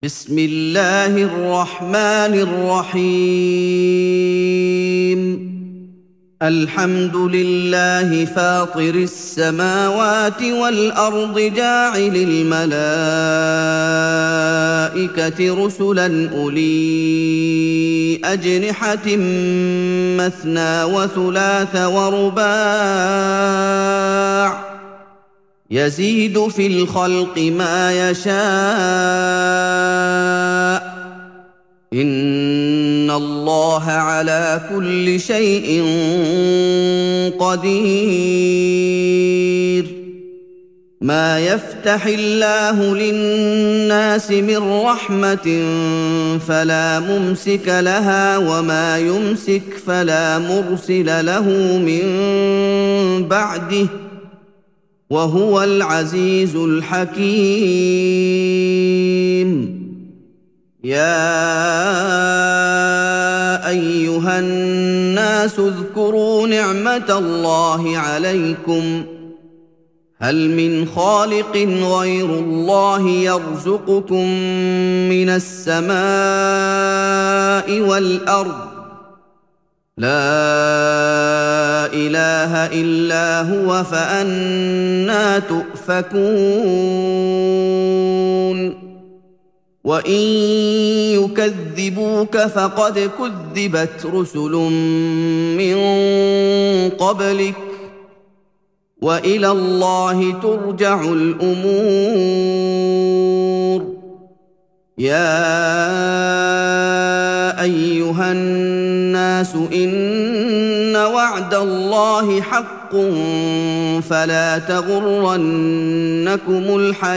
بسم الله الرحمن الرحيم. الحمد لله فاطر السماوات والأرض جاعل الملائكة رسلا أولي أجنحة مثنى وثلاث ورباع يزيد في الخلق ما يشاء إن الله على كل شيء قدير. ما يفتح الله للناس من رحمة فلا ممسك لها وما يمسك فلا مرسل له من بعده وهو العزيز الحكيم. يا أيها الناس اذكروا نعمة الله عليكم هل من خالق غير الله يرزقكم من السماء والأرض لا إله إلا هو فأنى تؤفكون. وإن يكذبوك فقد كذبت رسل من قبلك وإلى الله ترجع الأمور. يا أيها الناس إن وعد الله حق فلا تغرنكم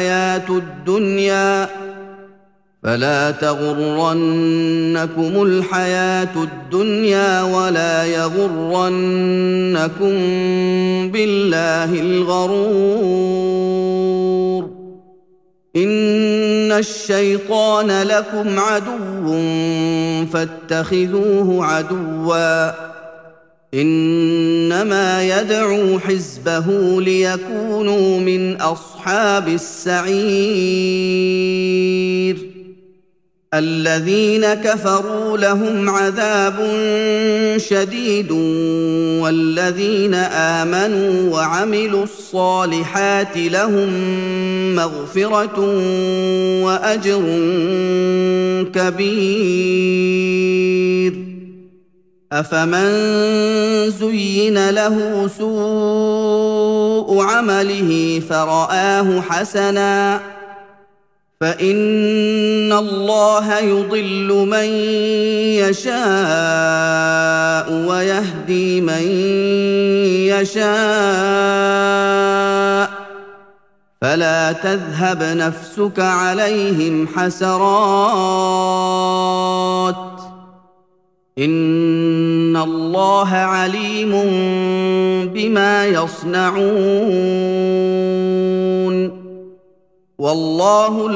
الحياة الدنيا ولا يغرنكم بالله الغرور. إن الشيطان لكم عدو فاتخذوه عدوا إنما يدعو حزبه ليكونوا من أصحاب السعير. الذين كفروا لهم عذاب شديد والذين آمنوا وعملوا الصالحات لهم مغفرة وأجر كبير. أفمن زين له سوء عمله فرآه حسنا فإن الله يضل من يشاء ويهدي من يشاء فلا تذهب نفسك عليهم حسرات إن الله عليم بما يصنعون. والله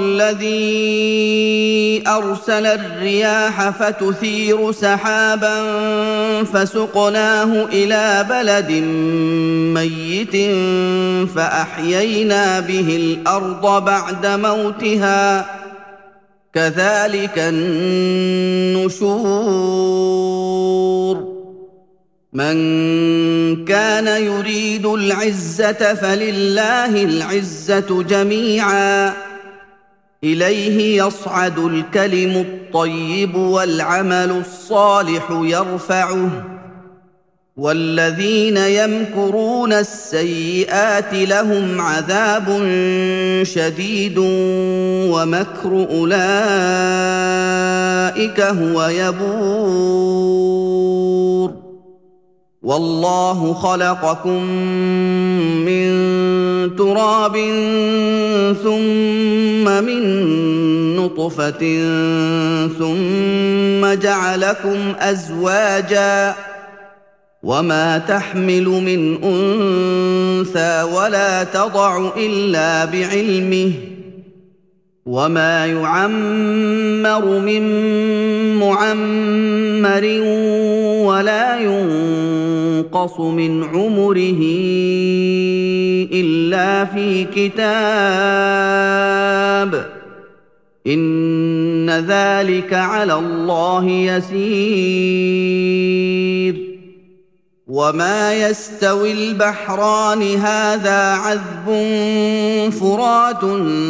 الذي أرسل الرياح فتثير سحابا فسقناه إلى بلد ميت فأحيينا به الأرض بعد موتها كذلك النشور. من كان يريد العزة فلله العزة جميعا إليه يصعد الكلم الطيب والعمل الصالح يرفعه والذين يمكرون السيئات لهم عذاب شديد ومكر أولئك هو يبور. والله خلقكم من تراب ثم من نطفة ثم جعلكم أزواجا وما تحمل من أنثى ولا تضع إلا بعلمه وما يعمر من معمر ولا ينقص من عمره إلا في كتاب إن ذلك على الله يسير. وما يستوي البحران هذا عذب فرات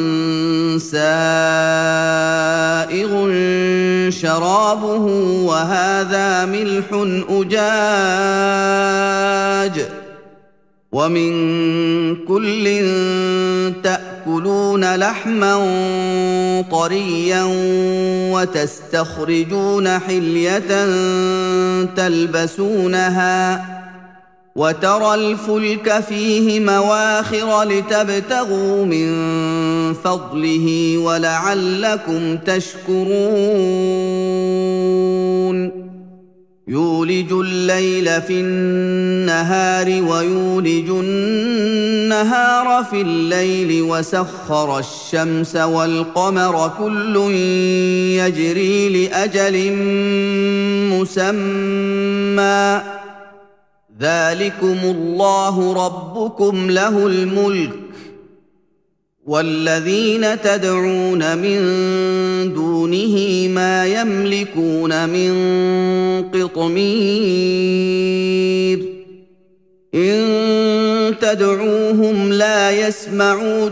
سائغ شرابه وهذا ملح أجاج ومن كل تأكلون لحما طريا وتستخرجون حلية تلبسونها وترى الفلك فيه مواخر لتبتغوا من فضله ولعلكم تشكرون. يولج الليل في النهار ويولج النهار في الليل وسخر الشمس والقمر كل يجري لأجل مسمى ذلكم الله ربكم له الملك والذين تدعون من دونه ما يملكون من قطمير إن تدعوهم لا يسمعوا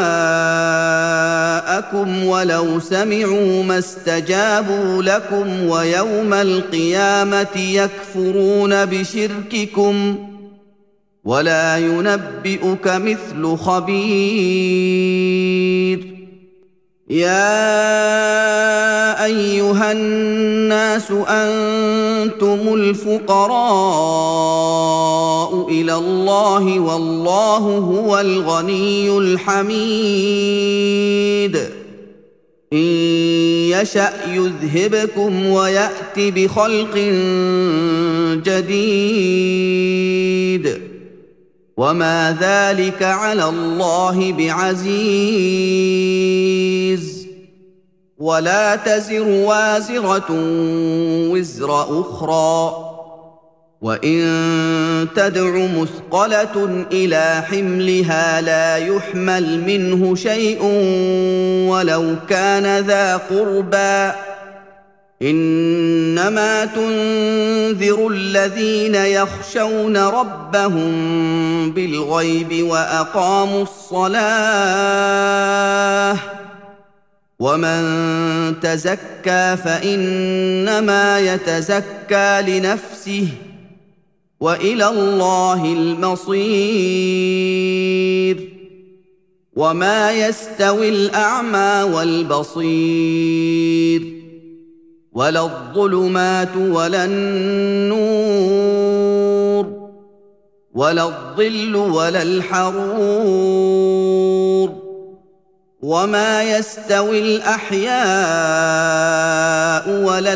دعاءكم ولو سمعوا ما استجابوا لكم ويوم القيامة يكفرون بشرككم ولا ينبئك مثل خبير. يا أيها الناس أنتم الفقراء إلى الله والله هو الغني الحميد. إن يشأ يذهبكم ويأت بخلق جديد وما ذلك على الله بعزيز. ولا تزر وازرة وزر أخرى وإن تدع مثقلة إلى حملها لا يحمل منه شيء ولو كان ذا قربى إنما تنذر الذين يخشون ربهم بالغيب وأقاموا الصلاة ومن تزكى فإنما يتزكى لنفسه وإلى الله المصير. وما يستوي الأعمى والبصير ولا الظلمات ولا النور ولا الظل ولا الحرور وما يستوي الأحياء ولا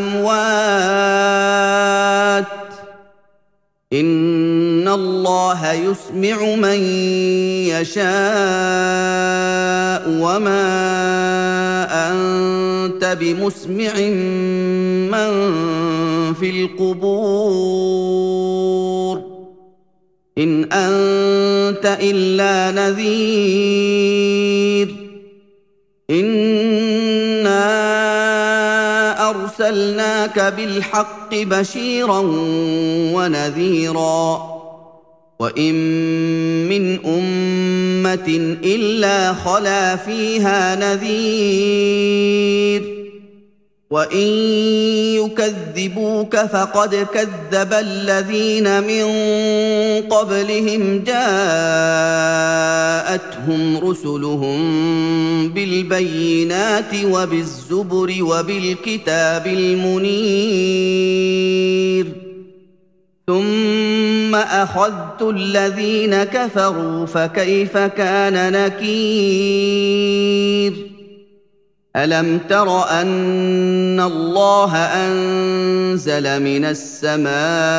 الأموات إن الله يسمع من يشاء وما أنت بمسمع من في القبور إن أنت إلا نذير. إنا أرسلناك بالحق بشيرا ونذيرا وإن من أمة إلا خلا فيها نذير وإن يكذبوك فقد كذب الذين من قبلهم جاءتهم رسلهم بالبينات وبالزبر وبالكتاب المنير ثم أخذت الذين كفروا فكيف كان نكير. ألم تر أن الله أنزل من السماء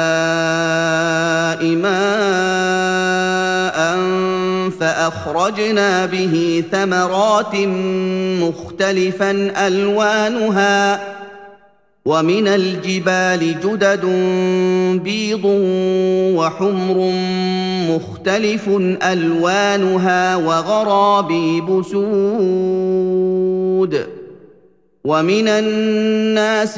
ماء فأخرجنا به ثمرات مختلفا ألوانها ومن الجبال جدد بيض وحمر مختلف ألوانها وغرابيب سود ومن الناس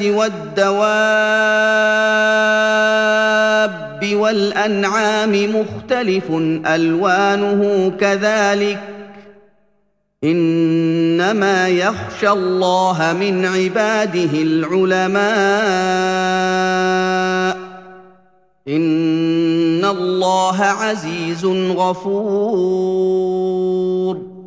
والدواب والأنعام مختلف ألوانه كذلك إنما يخشى الله من عباده العلماء إن الله عزيز غفور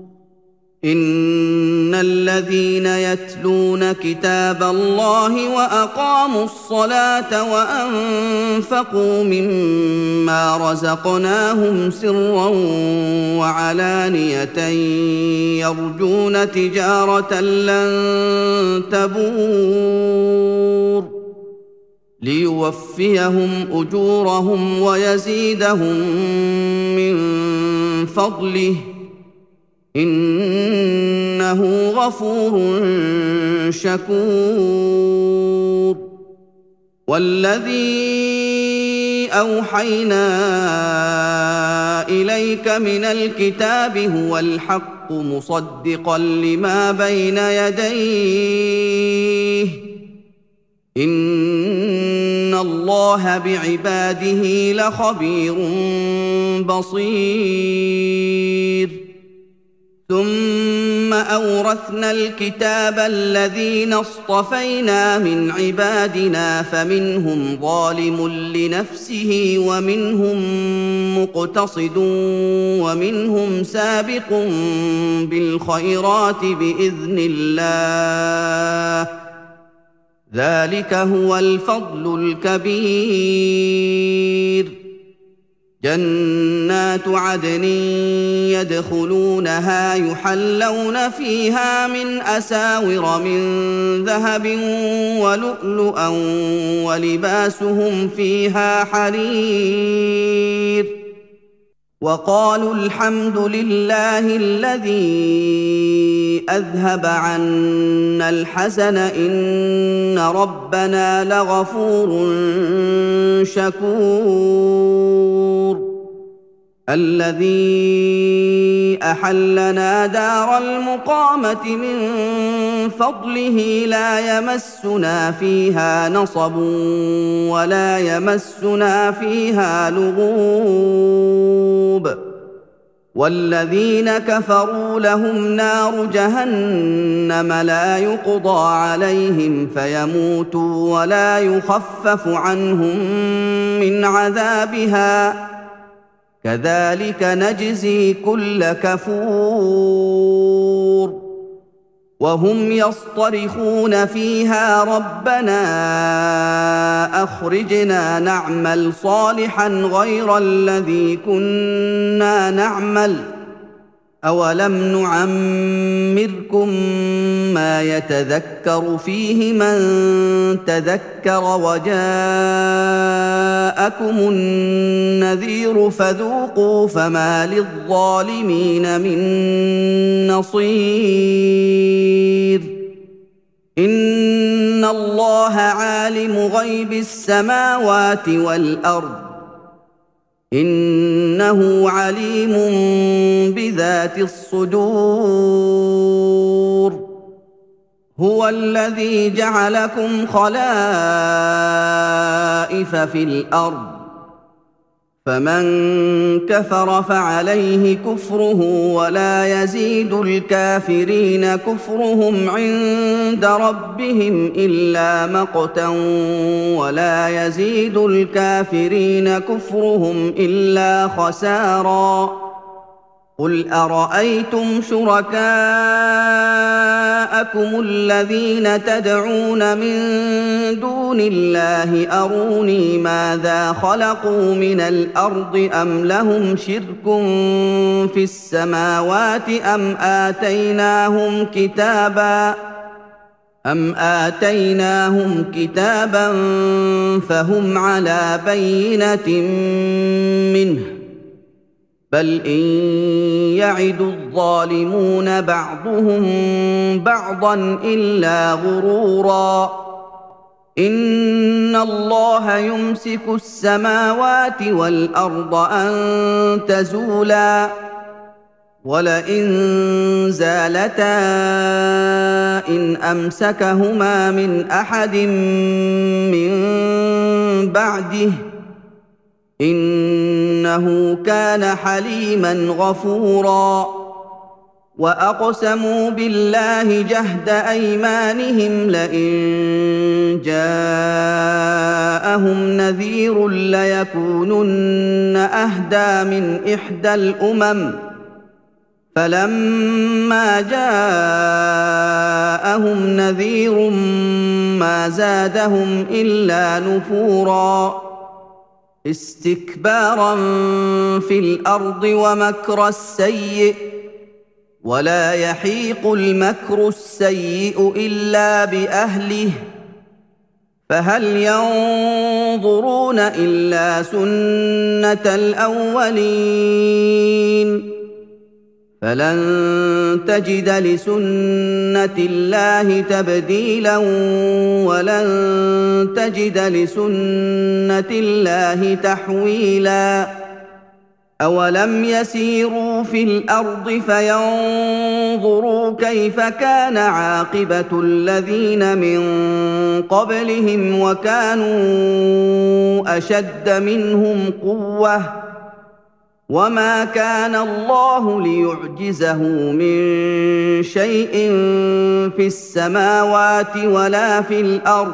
إن الذين يتلون كتاب الله وأقاموا الصلاة وأنفقوا مما رزقناهم سرا وعلانية يرجون تجارة لن تبور ليوفيهم أجورهم ويزيدهم من فضله إنه غفور شكور والذي أوحينا إليك من الكتاب هو الحق مصدقا لما بين يديه إن الله بعباده لخبير بصير ثم أورثنا الكتاب الذين اصطفينا من عبادنا فمنهم ظالم لنفسه ومنهم مقتصد ومنهم سابق بالخيرات بإذن الله ذلك هو الفضل الكبير جنات عدن يدخلونها يحلون فيها من أساور من ذهب ولؤلؤا ولباسهم فيها حرير وقالوا الحمد لله الذي أذهب عنا الحزن إن ربنا لغفور شكور الذي أحلنا دار المقامة من فضله لا يمسنا فيها نصب ولا يمسنا فيها لغوب والذين كفروا لهم نار جهنم لا يقضى عليهم فيموتوا ولا يخفف عنهم من عذابها كذلك نجزي كل كفور وهم يصطرخون فيها ربنا أخرجنا نعمل صالحا غير الذي كنا نعمل أولم نعمركم ما يتذكر فيه من تذكر وجاءكم النذير فذوقوا فما للظالمين من نصير إن الله عالم غيب السماوات والأرض إنه عليم بذات الصدور هو الذي جعلكم خلائف في الأرض فمن كفر فعليه كفره ولا يزيد الكافرين كفرهم عند ربهم إلا مقتا ولا يزيد الكافرين كفرهم إلا خسارا قل أرأيتم شركاءكم الذين تدعون من دون الله أروني ماذا خلقوا من الأرض أم لهم شرك في السماوات أم آتيناهم كتابا فهم على بينة منه بل إن يعد الظالمون بعضهم بعضا إلا غرورا إن الله يمسك السماوات والأرض أن تزولا ولئن زالتا إن أمسكهما من أحد من بعده إنه كان حليما غفورا وأقسموا بالله جهد أيمانهم لئن جاءهم نذير ليكونن أهدى من إحدى الأمم فلما جاءهم نذير ما زادهم إلا نفورا استكبارا في الأرض ومكر السيئ ولا يحيق المكر السيئ إلا بأهله فهل ينظرون إلا سنة الأولين فلن تجد لسنة الله تبديلا ولن تجد لسنة الله تحويلا أولم يسيروا في الأرض فينظروا كيف كان عاقبة الذين من قبلهم وكانوا أشد منهم قوة وما كان الله ليعجزه من شيء في السماوات ولا في الأرض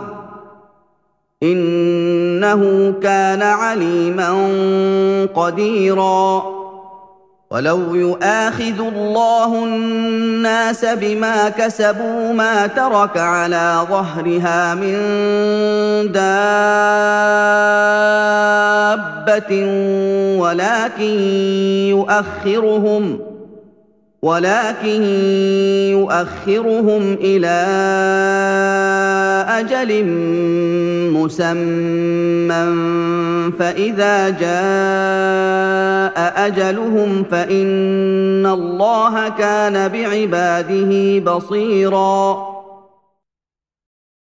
إنه كان عليما قديرا ولو يؤاخذ الله الناس بما كسبوا ما ترك على ظهرها من دابة ولكن يؤخرهم إلى أجل مسمى فإذا جاء أجلهم فإن الله كان بعباده بصيراً